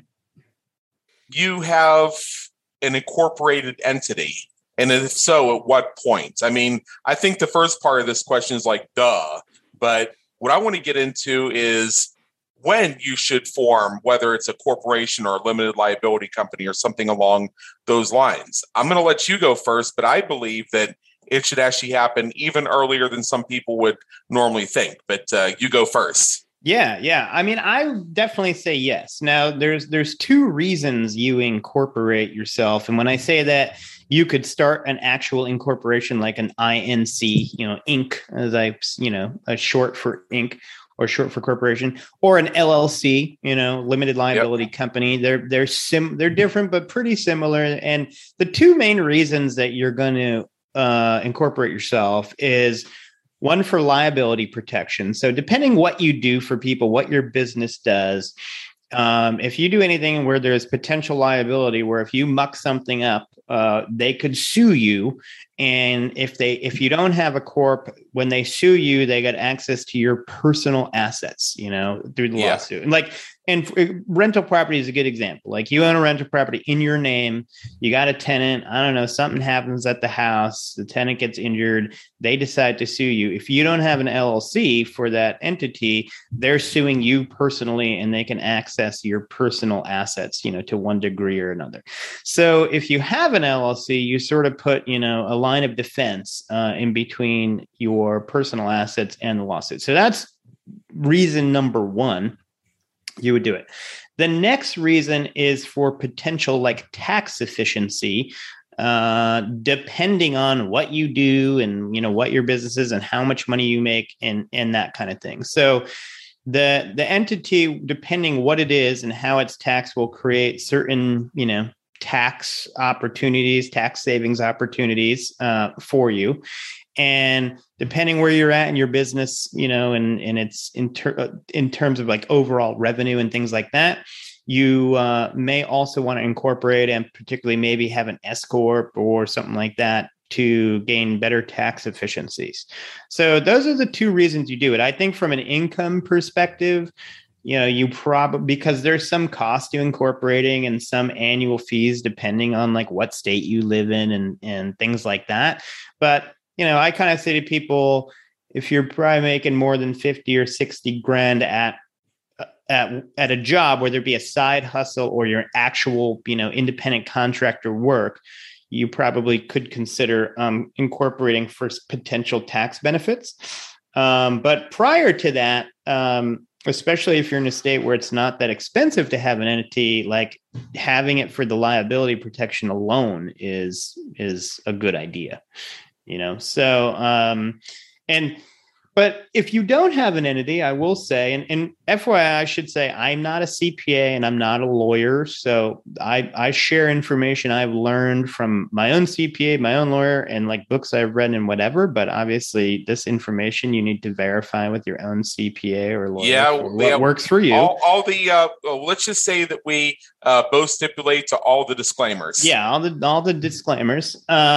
Speaker 2: you have an incorporated entity? And if so, at what point? I mean, I think the first part of this question is like, duh. But what I want to get into is when you should form, whether it's a corporation or a limited liability company or something along those lines. I'm going to let you go first, but I believe that it should actually happen even earlier than some people would normally think. But you go first.
Speaker 3: Yeah. I mean, I definitely say yes. Now, there's two reasons you incorporate yourself. And when I say that, you could start an actual incorporation like an INC, Inc., as a short for Inc., or short for corporation, or an LLC, limited liability company. They're different, but pretty similar. And the two main reasons that you're going to incorporate yourself is one, for liability protection. So depending what you do for people, what your business does, if you do anything where there's potential liability, where if you muck something up, they could sue you. And if you don't have a corp, when they sue you, they get access to your personal assets, through the lawsuit. And rental property is a good example. Like, you own a rental property in your name, you got a tenant, I don't know, something happens at the house, the tenant gets injured, they decide to sue you. If you don't have an LLC for that entity, they're suing you personally, and they can access your personal assets, to one degree or another. So if you have an LLC, you sort of put, a line of defense in between your personal assets and the lawsuit. So that's reason number one. You would do it. The next reason is for potential like tax efficiency, depending on what you do and, what your business is and how much money you make and that kind of thing. So the entity, depending what it is and how it's taxed, will create certain, tax opportunities, tax savings opportunities for you. And depending where you're at in your business, and it's in terms of like overall revenue and things like that, you may also want to incorporate and particularly maybe have an S corp or something like that to gain better tax efficiencies. So those are the two reasons you do it. I think from an income perspective, you probably, because there's some cost to incorporating and some annual fees depending on like what state you live in and things like that. But I kind of say to people, if you're probably making more than 50 or 60 grand at a job, whether it be a side hustle or your actual, independent contractor work, you probably could consider incorporating for potential tax benefits. But prior to that, especially if you're in a state where it's not that expensive to have an entity, like having it for the liability protection alone is a good idea. But if you don't have an entity, I will say, and FYI, I should say, I'm not a CPA and I'm not a lawyer. So I share information I've learned from my own CPA, my own lawyer, and like books I've read and whatever. But obviously this information you need to verify with your own CPA or lawyer what works for you.
Speaker 2: All the let's just say that we both stipulate to all the disclaimers.
Speaker 3: Yeah, all the disclaimers.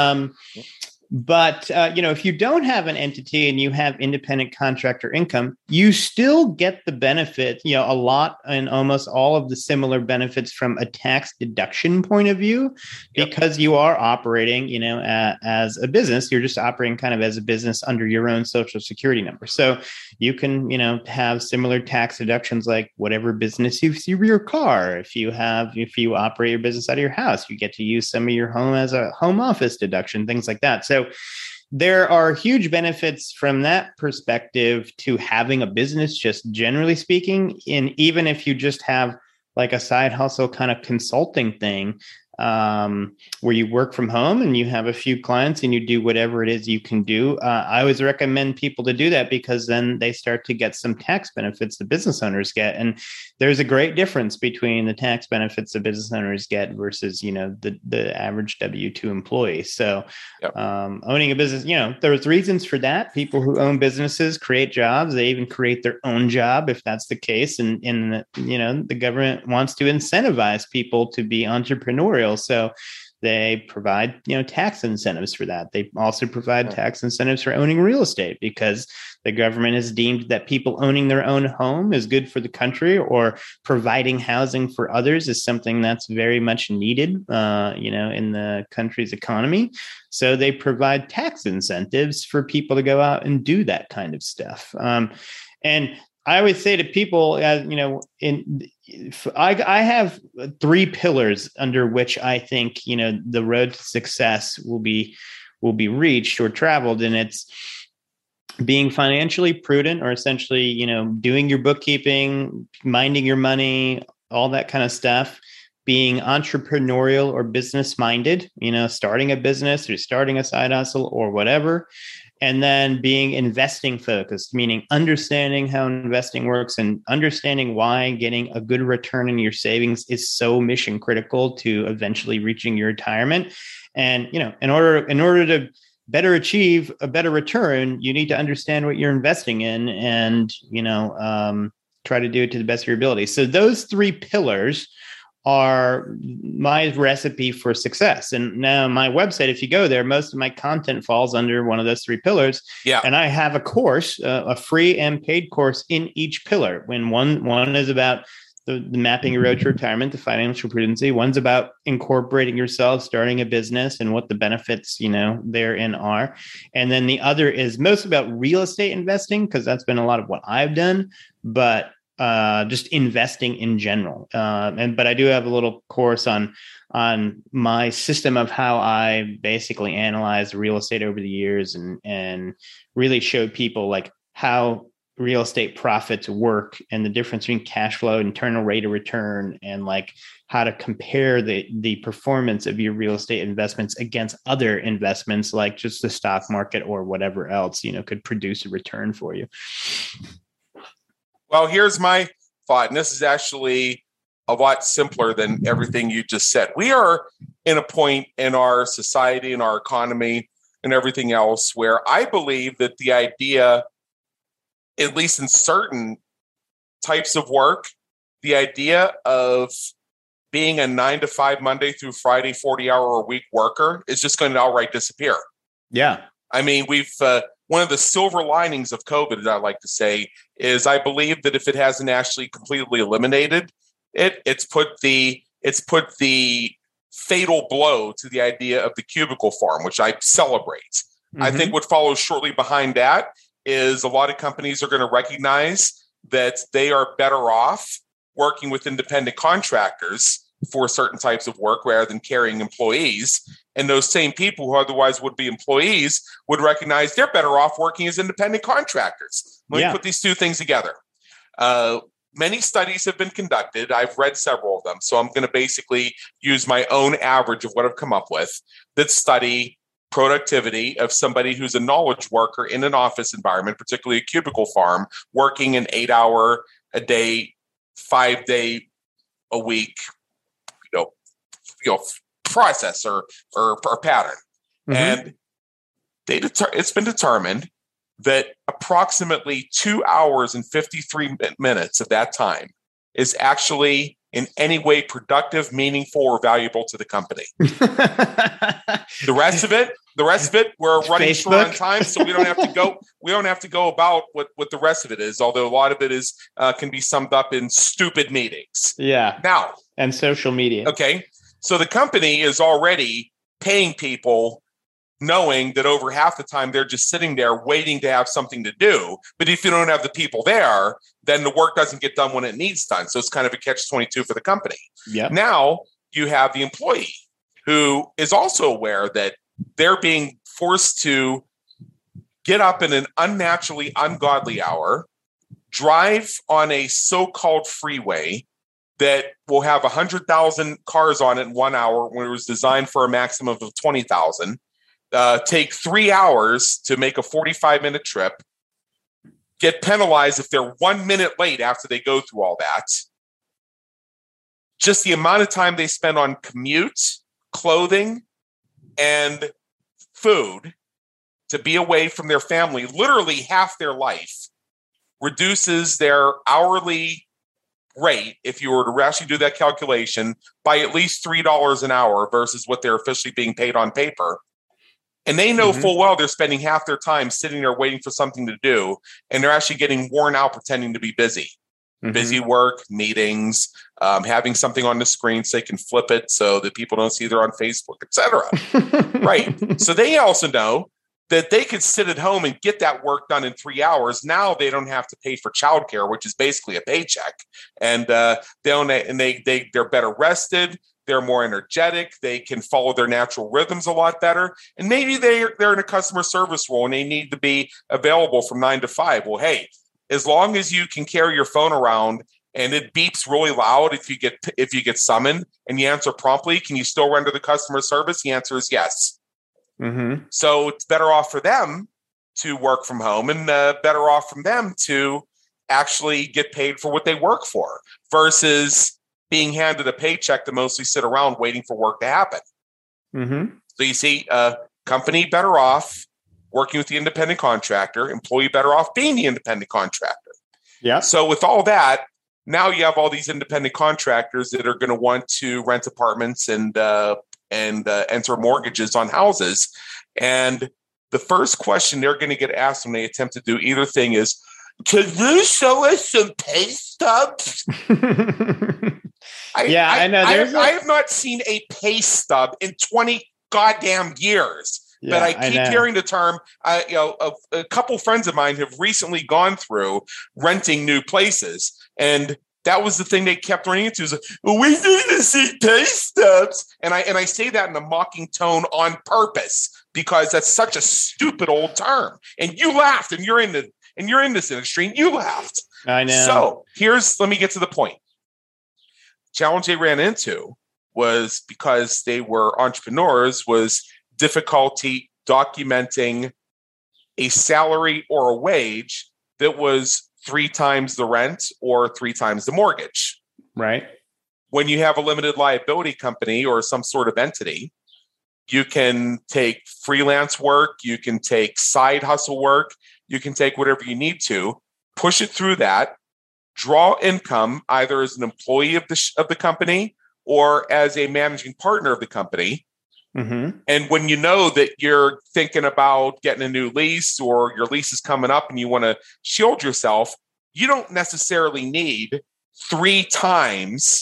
Speaker 3: But, if you don't have an entity and you have independent contractor income, you still get the benefit, a lot and almost all of the similar benefits from a tax deduction point of view, because you are operating, as a business. You're just operating kind of as a business under your own social security number. So you can, have similar tax deductions like whatever business you see your car. If you operate your business out of your house, you get to use some of your home as a home office deduction, things like that. So there are huge benefits from that perspective to having a business, just generally speaking. And even if you just have like a side hustle kind of consulting thing, where you work from home and you have a few clients and you do whatever it is you can do. I always recommend people to do that because then they start to get some tax benefits the business owners get. And there's a great difference between the tax benefits the business owners get versus, the average W-2 employee. So owning a business, there's reasons for that. People who own businesses create jobs. They even create their own job if that's the case. And the government wants to incentivize people to be entrepreneurial. So they provide, tax incentives for that. They also provide tax incentives for owning real estate because the government has deemed that people owning their own home is good for the country, or providing housing for others is something that's very much needed, in the country's economy. So they provide tax incentives for people to go out and do that kind of stuff. And I always say to people, I have 3 pillars under which I think, the road to success will be reached or traveled. And it's being financially prudent, or essentially, doing your bookkeeping, minding your money, all that kind of stuff. Being entrepreneurial or business minded, starting a business or starting a side hustle or whatever. And then being investing focused, meaning understanding how investing works and understanding why getting a good return in your savings is so mission critical to eventually reaching your retirement. And, in order to better achieve a better return, you need to understand what you're investing in and, try to do it to the best of your ability. So those 3 pillars are my recipe for success. And now my website, if you go there, most of my content falls under one of those 3 pillars.
Speaker 2: Yeah.
Speaker 3: And I have a course, a free and paid course in each pillar. When one is about the mapping your road to retirement, the financial prudency. One's about incorporating yourself, starting a business, and what the benefits, therein are. And then the other is most about real estate investing, because that's been a lot of what I've done. But just investing in general. But I do have a little course on my system of how I basically analyze real estate over the years and really show people like how real estate profits work and the difference between cash flow, internal rate of return, and like how to compare the performance of your real estate investments against other investments, like just the stock market or whatever else, could produce a return for you.
Speaker 2: Well, here's my thought, and this is actually a lot simpler than everything you just said. We are in a point in our society and our economy and everything else where I believe that the idea, at least in certain types of work, the idea of being a 9-to-5 Monday through Friday, 40-hour-a-week worker is just going to outright disappear.
Speaker 3: Yeah.
Speaker 2: I mean, we've one of the silver linings of COVID, as I like to say, is I believe that if it hasn't actually completely eliminated it, it's put the fatal blow to the idea of the cubicle farm, which I celebrate. Mm-hmm. I think what follows shortly behind that is a lot of companies are going to recognize that they are better off working with independent contractors for certain types of work rather than carrying employees. And those same people who otherwise would be employees would recognize they're better off working as independent contractors. Let me put these 2 things together. Many studies have been conducted. I've read several of them. So I'm going to basically use my own average of what I've come up with that study productivity of somebody who's a knowledge worker in an office environment, particularly a cubicle farm, working an 8-hour a day, 5-day a week, process or pattern. Mm-hmm. And it's been determined that approximately 2 hours and 53 minutes of that time is actually in any way productive, meaningful, or valuable to the company. The rest of it, we're running short on time, so we don't have to go. We don't have to go about what the rest of it is. Although a lot of it is can be summed up in stupid meetings.
Speaker 3: Yeah.
Speaker 2: Now,
Speaker 3: and social media.
Speaker 2: Okay. So the company is already paying people knowing that over half the time they're just sitting there waiting to have something to do. But if you don't have the people there, then the work doesn't get done when it needs done. So it's kind of a catch-22 for the company.
Speaker 3: Yep.
Speaker 2: Now you have the employee who is also aware that they're being forced to get up in an unnaturally ungodly hour, drive on a so-called freeway that will have 100,000 cars on it in 1 hour when it was designed for a maximum of 20,000, take 3 hours to make a 45-minute trip, get penalized if they're 1 minute late after they go through all that. Just the amount of time they spend on commute, clothing, and food to be away from their family, literally half their life, reduces their hourly rate, if you were to actually do that calculation, by at least $3 an hour versus what they're officially being paid on paper. And they know full well they're spending half their time sitting there waiting for something to do, and they're actually getting worn out pretending to be busy. Busy work, meetings, having something on the screen so they can flip it so that people don't see they're on Facebook, etc. Right. So they also know that they could sit at home and get that work done in 3 hours. Now they don't have to pay for childcare, which is basically a paycheck, and they're better rested. They're more energetic. They can follow their natural rhythms a lot better. And maybe they're in a customer service role and they need to be available from 9 to 5. Well, hey, as long as you can carry your phone around and it beeps really loud if you get summoned and you answer promptly, can you still render the customer service? The answer is yes. So it's better off for them to work from home and better off from them to actually get paid for what they work for versus being handed a paycheck to mostly sit around waiting for work to happen. So you see, company better off working with the independent contractor, employee better off being the independent contractor.
Speaker 3: Yeah.
Speaker 2: So with all that, now you have all these independent contractors that are going to want to rent apartments and enter mortgages on houses. And the first question they're going to get asked when they attempt to do either thing is, can you show us some pay stubs? I know. I have not seen a pay stub in 20 goddamn years. But I keep hearing the term. A couple friends of mine have recently gone through renting new places, and that was the thing they kept running into. Is like, well, we need to see pay stubs, and I say that in a mocking tone on purpose because that's such a stupid old term. And you laughed, and you're in this industry, and you laughed.
Speaker 3: I know.
Speaker 2: So let me get to the point. Challenge they ran into was because they were entrepreneurs was difficulty documenting a salary or a wage that was 3 times the rent or 3 times the mortgage.
Speaker 3: Right.
Speaker 2: When you have a limited liability company or some sort of entity, you can take freelance work, you can take side hustle work, you can take whatever you need to, push it through that, draw income either as an employee of the company or as a managing partner of the company. And when you know that you're thinking about getting a new lease or your lease is coming up and you want to shield yourself, you don't necessarily need 3 times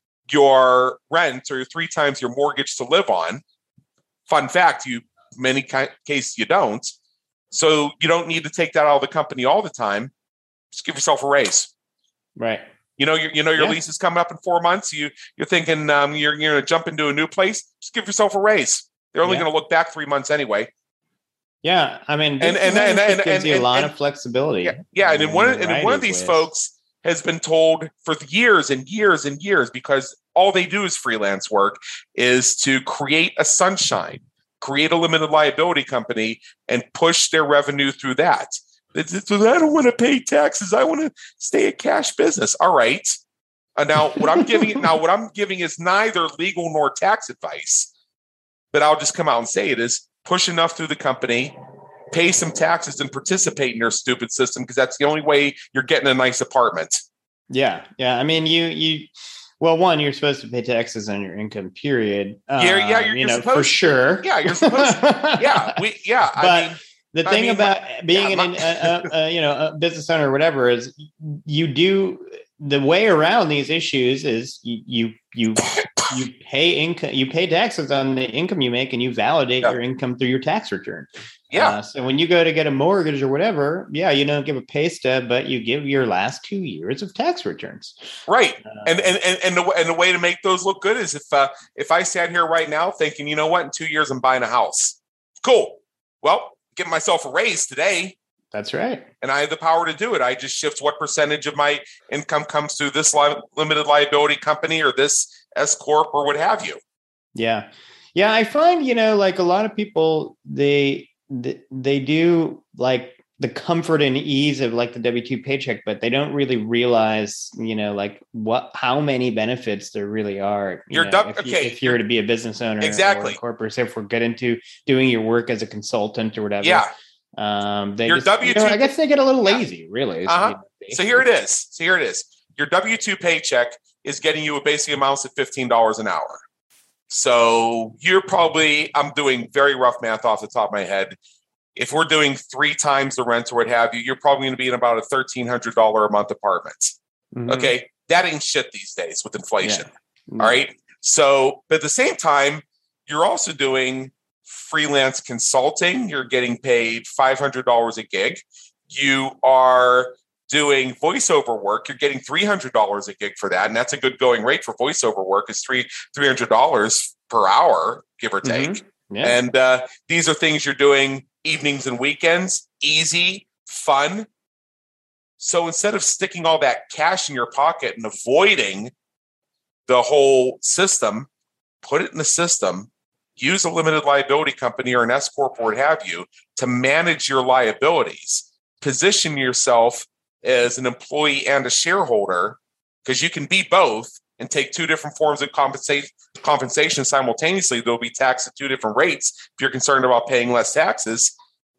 Speaker 2: your rent or 3 times your mortgage to live on. Fun fact, many cases you don't. So you don't need to take that out of the company all the time. Just give yourself a raise.
Speaker 3: Right.
Speaker 2: Your lease is coming up in 4 months. You're thinking you're going to jump into a new place. Just give yourself a raise. They're only going to look back 3 months anyway.
Speaker 3: Yeah, I mean, and gives you a lot of flexibility.
Speaker 2: Yeah, and one of these folks has been told for years and years and years, because all they do is freelance work, is to create a sunshine, create a limited liability company, and push their revenue through that. So I don't want to pay taxes. I want to stay a cash business. All right. Now what I'm giving is neither legal nor tax advice, but I'll just come out and say it is push enough through the company, pay some taxes, and participate in their stupid system, because that's the only way you're getting a nice apartment.
Speaker 3: Yeah. I mean, you're supposed to pay taxes on your income, period.
Speaker 2: You're supposed
Speaker 3: for sure.
Speaker 2: Yeah, you're supposed to.
Speaker 3: But the thing about being a business owner or whatever is the way around these issues is you pay income, you pay taxes on the income you make, and you validate your income through your tax return. Yeah. So when you go to get a mortgage or whatever, you don't give a pay stub, but you give your last 2 years of tax returns.
Speaker 2: Right. And the way to make those look good is if I sat here right now thinking, you know what, in 2 years I'm buying a house. Cool. Well, give myself a raise today.
Speaker 3: That's right.
Speaker 2: And I have the power to do it. I just shift what percentage of my income comes through this limited liability company or this S Corp or what have you.
Speaker 3: Yeah. Yeah. I find, like a lot of people, they do like the comfort and ease of like the W-2 paycheck, but they don't really realize, like how many benefits there really are. If you're to be a business owner,
Speaker 2: exactly,
Speaker 3: or a corporate, if we're get into doing your work as a consultant or whatever.
Speaker 2: Yeah.
Speaker 3: Your W-2, I guess they get a little lazy, really.
Speaker 2: So here it is. Your W-2 paycheck is getting you a basic amounts at $15 an hour. So you're probably, I'm doing very rough math off the top of my head. If we're doing 3 times the rent or what have you, you're probably going to be in about a $1,300 a month apartment. Mm-hmm. Okay. That ain't shit these days with inflation. Yeah. All right. So, but at the same time, you're also doing freelance consulting. You're getting paid $500 a gig. You are doing voiceover work. You're getting $300 a gig for that. And that's a good going rate for voiceover work is $300 per hour, give or take. Mm-hmm. Yeah. And these are things you're doing evenings and weekends, easy, fun. So instead of sticking all that cash in your pocket and avoiding the whole system, put it in the system, use a limited liability company or an S Corp or what have you to manage your liabilities. Position yourself as an employee and a shareholder because you can be both and take 2 different forms of compensation simultaneously. They'll be taxed at 2 different rates. If you're concerned about paying less taxes,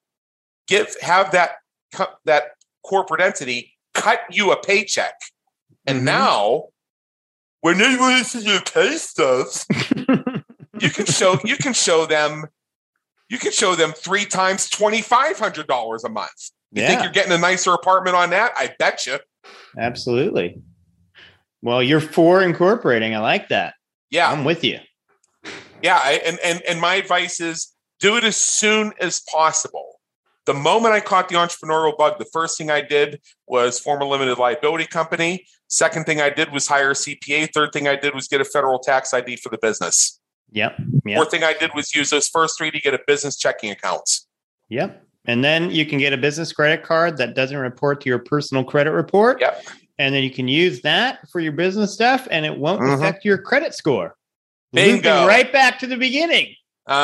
Speaker 2: have that corporate entity cut you a paycheck. And now, when they want to see your pay stubs, you can show them 3 times $2,500 a month. You think you're getting a nicer apartment on that? I bet you.
Speaker 3: Absolutely. Well, you're for incorporating. I like that.
Speaker 2: Yeah.
Speaker 3: I'm with you.
Speaker 2: Yeah. And my advice is do it as soon as possible. The moment I caught the entrepreneurial bug, the first thing I did was form a limited liability company. Second thing I did was hire a CPA. Third thing I did was get a federal tax ID for the business.
Speaker 3: Yep.
Speaker 2: Fourth thing I did was use those first 3 to get a business checking account.
Speaker 3: Yep. And then you can get a business credit card that doesn't report to your personal credit report.
Speaker 2: Yep.
Speaker 3: And then you can use that for your business stuff and it won't affect your credit score.
Speaker 2: Bingo.
Speaker 3: Looping right back to the beginning.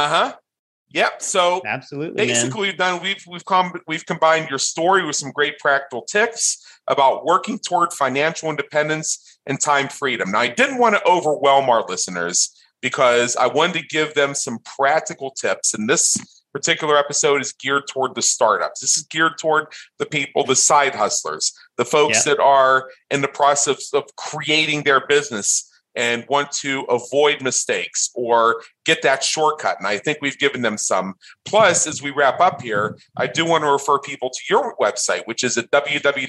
Speaker 2: Yep. So
Speaker 3: absolutely,
Speaker 2: basically we've combined your story with some great practical tips about working toward financial independence and time freedom. Now, I didn't want to overwhelm our listeners because I wanted to give them some practical tips. And this particular episode is geared toward the startups. This is geared toward the people, the side hustlers, the folks that are in the process of creating their business and want to avoid mistakes or get that shortcut. And I think we've given them some. Plus, as we wrap up here, I do want to refer people to your website, which is at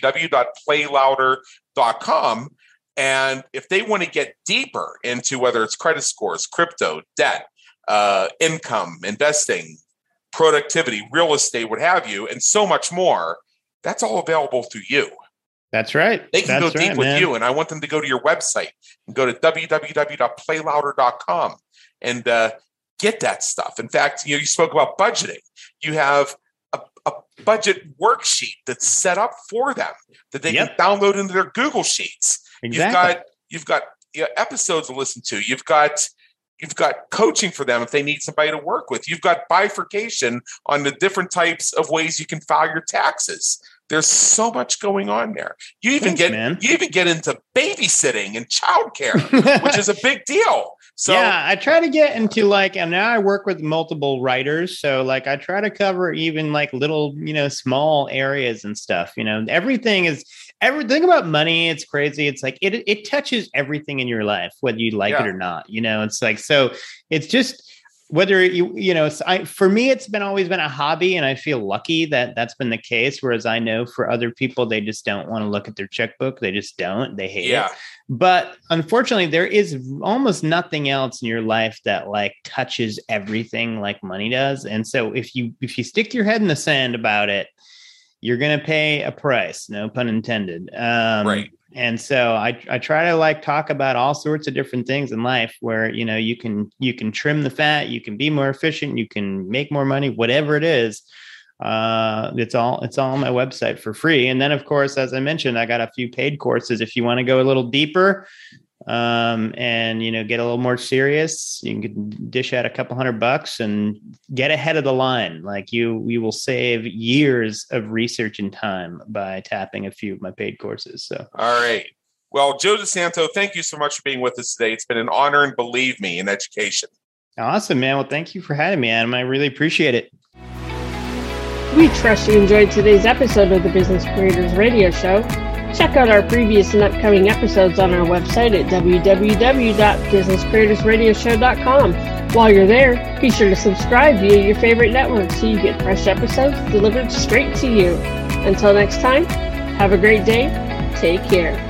Speaker 2: www.playlouder.com. And if they want to get deeper into whether it's credit scores, crypto, debt, income, investing, productivity, real estate, what have you, and so much more, that's all available through you.
Speaker 3: That's right.
Speaker 2: They can go deep with you, and I want them to go to your website and go to www.playlouder.com and get that stuff. In fact, you spoke about budgeting. You have a budget worksheet that's set up for them that they can download into their Google Sheets.
Speaker 3: Exactly.
Speaker 2: You've got episodes to listen to. You've got coaching for them if they need somebody to work with. You've got bifurcation on the different types of ways you can file your taxes. There's so much going on there. You even get into babysitting and childcare, which is a big deal. So
Speaker 3: I try to get into and now I work with multiple writers. So I try to cover even little, small areas and stuff, everything about money. It's crazy. It's it touches everything in your life, whether you like it or not, it's so it's just, whether for me, it's always been a hobby, and I feel lucky that that's been the case. Whereas I know for other people, they just don't want to look at their checkbook. They just don't. They hate it. But unfortunately, there is almost nothing else in your life that touches everything like money does. And so if you stick your head in the sand about it, you're going to pay a price. No pun intended.
Speaker 2: Right.
Speaker 3: And so I try to talk about all sorts of different things in life where, you can trim the fat, you can be more efficient, you can make more money, whatever it is. It's all on my website for free. And then, of course, as I mentioned, I got a few paid courses. If you want to go a little deeper, and get a little more serious, you can dish out a couple $100 and get ahead of the line. Like you will save years of research and time by tapping a few of my paid courses. So,
Speaker 2: all right. Well, Joe DeSanto, thank you so much for being with us today. It's been an honor, and believe me, in education.
Speaker 3: Awesome, man. Well, thank you for having me, Adam. I really appreciate it.
Speaker 1: We trust you enjoyed today's episode of the Business Creators Radio Show. Check out our previous and upcoming episodes on our website at www.businesscreatorsradioshow.com. While you're there, be sure to subscribe via your favorite network so you get fresh episodes delivered straight to you. Until next time, have a great day. Take care.